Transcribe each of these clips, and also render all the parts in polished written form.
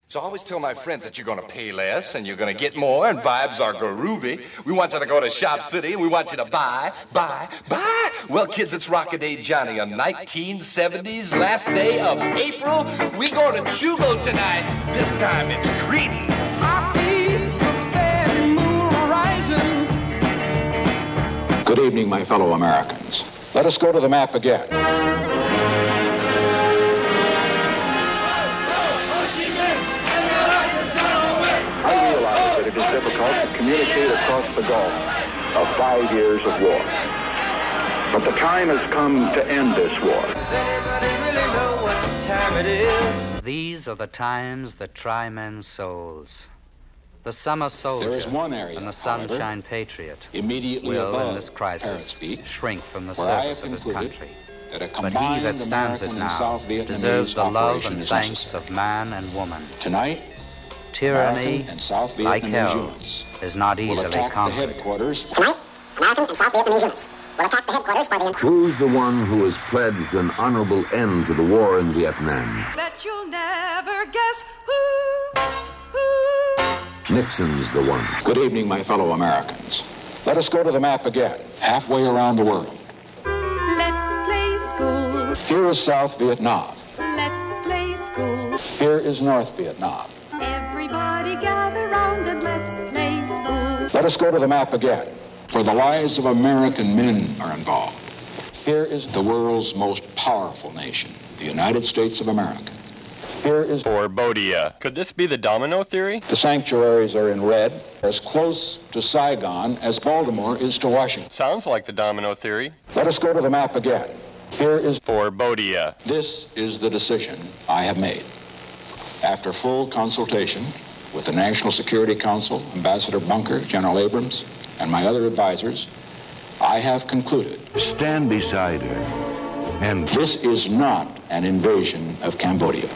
So I always tell my friends that you're going to pay less and you're going to get more and vibes are groovy. We want you to go to Shop City and we want you to buy. Well, kids, it's Rockaday Johnny on 1970's last day of April. We go to Chugo tonight. This time it's Creedence. I see the fair moon rising. Good evening, my fellow Americans. Let us go to the map again. It is difficult to communicate across the gulf of 5 years of war. But the time has come to end this war. Does anybody really know what time it is? These are the times that try men's souls. The summer soldier There is one area, and the sunshine patriot immediately will, above in this crisis, Paris shrink from the where I surface have of his concluded country. that a But he that combined stands it American and now South Vietnamese deserves the love operation and is thanks necessary. of man and woman. Tonight, Tyranny, American and South like Vietnamese hell, units is not will easily attack the conquered. headquarters. Tonight, American and South Vietnamese units will attack the headquarters for the... Who's the one who has pledged an honorable end to the war in Vietnam? That you'll never guess who. Nixon's the one. Good evening, my fellow Americans. Let us go to the map again, halfway around the world. Let's play school. Here is South Vietnam. Let's play school. Here is North Vietnam. Everybody gather round and let's play school. Let us go to the map again, for the lives of American men are involved. Here is the world's most powerful nation, the United States of America. Here is Cambodia. Could this be the domino theory? the sanctuaries are in red, as close to Saigon as Baltimore is to Washington. Sounds like the domino theory. Let us go to the map again. Here is Cambodia. This is the decision I have made. After full consultation with the National Security Council, Ambassador Bunker, General Abrams, and my other advisors, I have concluded Stand beside her. And this is not an invasion of Cambodia.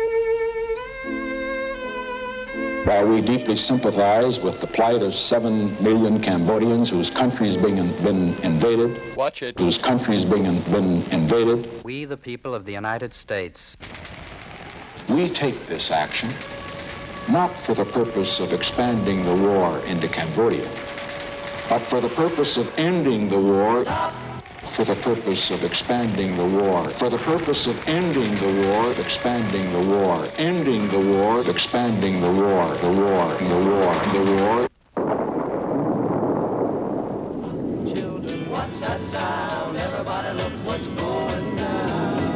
While we deeply sympathize with the plight of 7 million Cambodians whose country has been invaded, Watch it. whose country has been invaded, We, the people of the United States, we take this action not for the purpose of expanding the war into Cambodia, but for the purpose of ending the war, for the purpose of expanding the war, for the purpose of ending the war, expanding the war, ending the war, expanding the war, the war, the war, the war. Children, what's that sound? Everybody look what's going down.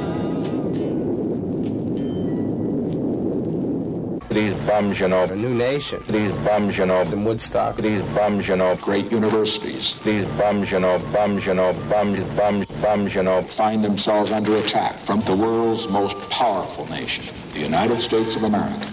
These bums, you know. A new nation. These bums, you know. In Woodstock. These bums, you know. Great universities These bums, you know. Bums, you know. Bums, you know. find themselves under attack from the world's most powerful nation, the United States of America.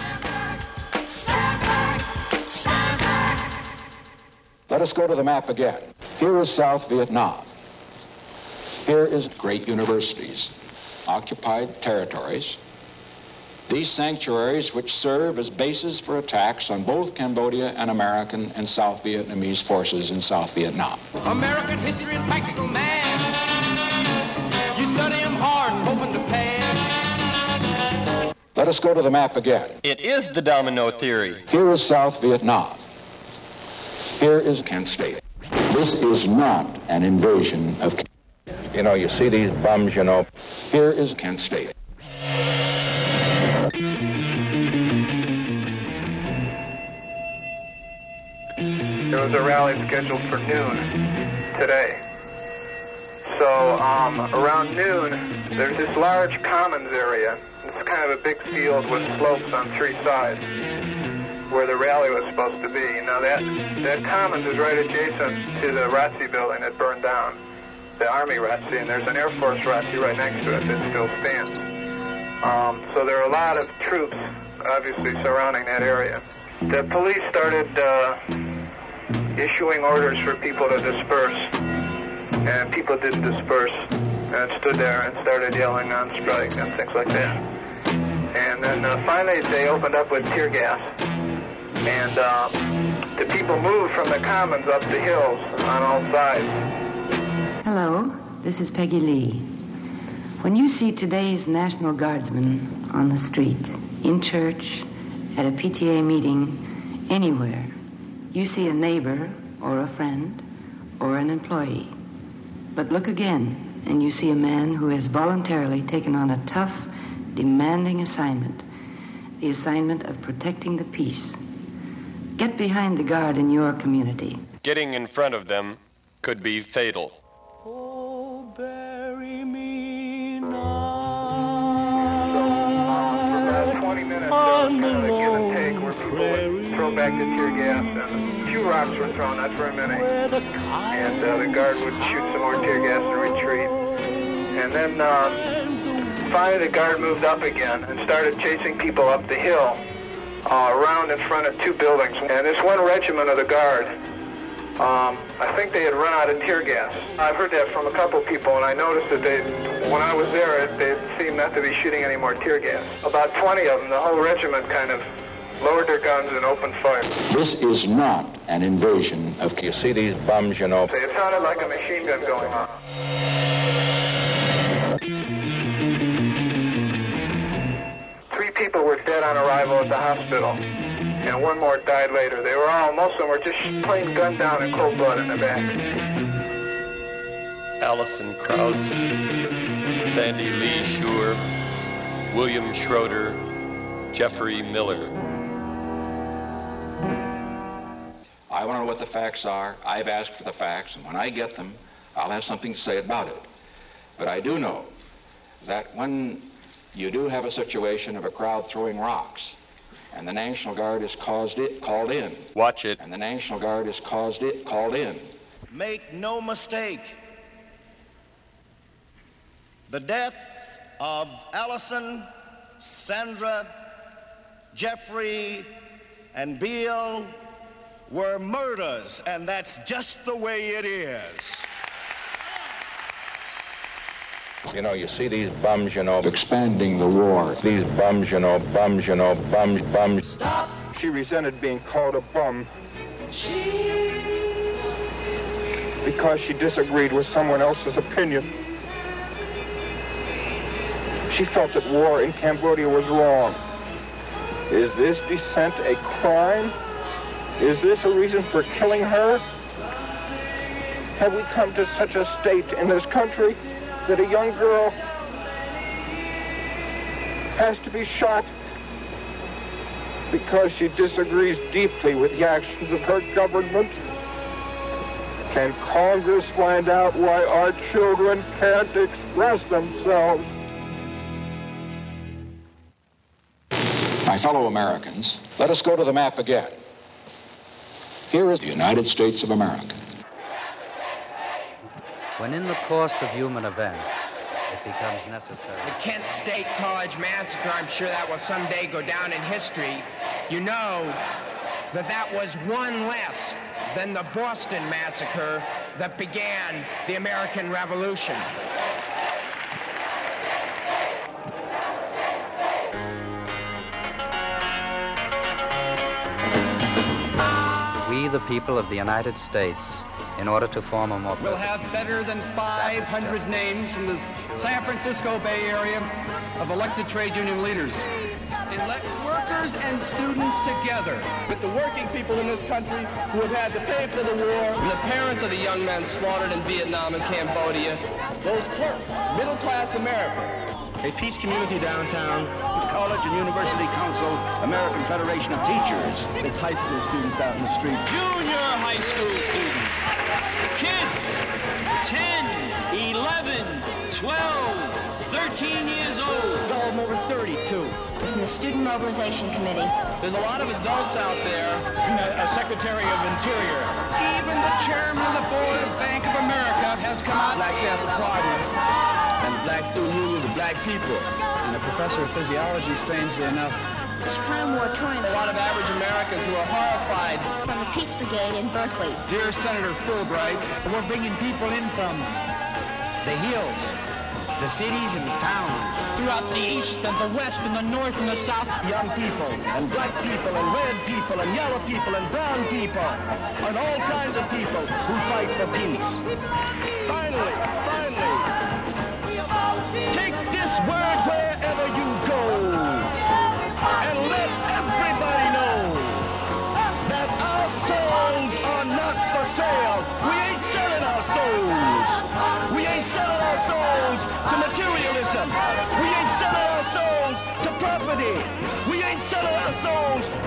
Let us go to the map again. Here is South Vietnam. Here is great universities, occupied territories. These sanctuaries which serve as bases for attacks on both Cambodia and American and South Vietnamese forces in South Vietnam. American history and practical man. You study them hard, hoping to pass. Let us go to the map again. It is the domino theory. Here is South Vietnam. Here is Kent State. This is not an invasion of Kent. You know, you see these bums, you know. Here is Kent State. There was a rally scheduled for noon today. So around noon, there's this large commons area. It's kind of a big field with slopes on 3 sides where the rally was supposed to be. Now that commons is right adjacent to the ROTC building that burned down, the Army ROTC, and there's an Air Force ROTC right next to it that still stands. So there are a lot of troops obviously surrounding that area. The police started issuing orders for people to disperse, and people didn't disperse and stood there and started yelling on strike and things like that. And then finally they opened up with tear gas, and the people moved from the commons up the hills on all sides. Hello, this is Peggy Lee. When you see today's National Guardsmen on the street, in church, at a PTA meeting anywhere, you see a neighbor or a friend or an employee. But look again, and you see a man who has voluntarily taken on a tough, demanding assignment, the assignment of protecting the peace. Get behind the guard in your community. Getting in front of them could be fatal. Oh, bury me now. For about 20 minutes, there was kind of a give and take where people would throw back the tear gas, and a few rocks were thrown, not very many. And the guard would shoot some more tear gas and retreat. And then finally the guard moved up again and started chasing people up the hill around in front of two buildings. And this one regiment of the guard, I think they had run out of tear gas. I've heard that from a couple people, and I noticed that when I was there, they seemed not to be shooting any more tear gas. About 20 of them, the whole regiment kind of lowered their guns and opened fire. This is not an invasion of... You see these bums, you know. It sounded like a machine gun going on. Three people were dead on arrival at the hospital, and one more died later. Most of them were just plain gunned down in cold blood in the back. Allison Krauss, Sandy Lee Shure, William Schroeder, Jeffrey Miller. I want to know what the facts are. I've asked for the facts, and when I get them, I'll have something to say about it. But I do know that when you do have a situation of a crowd throwing rocks, and the National Guard is called in. Watch it. And the National Guard is called in. Make no mistake, the deaths of Allison, Sandra, Jeffrey, and Beale were murders, and that's just the way it is. You know, you see these bums, you know. Expanding the war. These bums, you know, bums. Stop! She resented being called a bum because she disagreed with someone else's opinion. She felt that war in Cambodia was wrong. Is this dissent a crime? Is this a reason for killing her? Have we come to such a state in this country that a young girl has to be shot because she disagrees deeply with the actions of her government? Can Congress find out why our children can't express themselves? My fellow Americans, let us go to the map again. Here is the United States of America. When in the course of human events, it becomes necessary. The Kent State College massacre, I'm sure that will someday go down in history. You know that was one less than the Boston massacre that began the American Revolution. We, the people of the United States, in order to form a more... We'll have better than 500 names from the San Francisco Bay Area of elected trade union leaders. And let workers and students together with the working people in this country who have had to pay for the war, and the parents of the young men slaughtered in Vietnam and Cambodia, those clerks, middle-class America. A peace community downtown, the College and University Council, American Federation of Teachers. It's high school students out in the street. Junior high school students. Kids, 10, 11, 12, 13 years old. All of them over 32. From the Student Mobilization Committee. There's a lot of adults out there. A Secretary of Interior. Even the chairman of the board of Bank of America has come out. Black Panther Party. And the Black Student Unions of Black people. And a professor of physiology, strangely enough. Chicano moratorium. A lot of average Americans who are horrified. From the Peace Brigade in Berkeley. Dear Senator Fulbright, we're bringing people in from the hills, the cities and the towns. Throughout the east and the west and the north and the south. Young people and black people and red people and yellow people and brown people and all kinds of people who fight for peace. Finally, take this word wherever you go and let everybody to materialism. We ain't selling our souls to property. We ain't selling our souls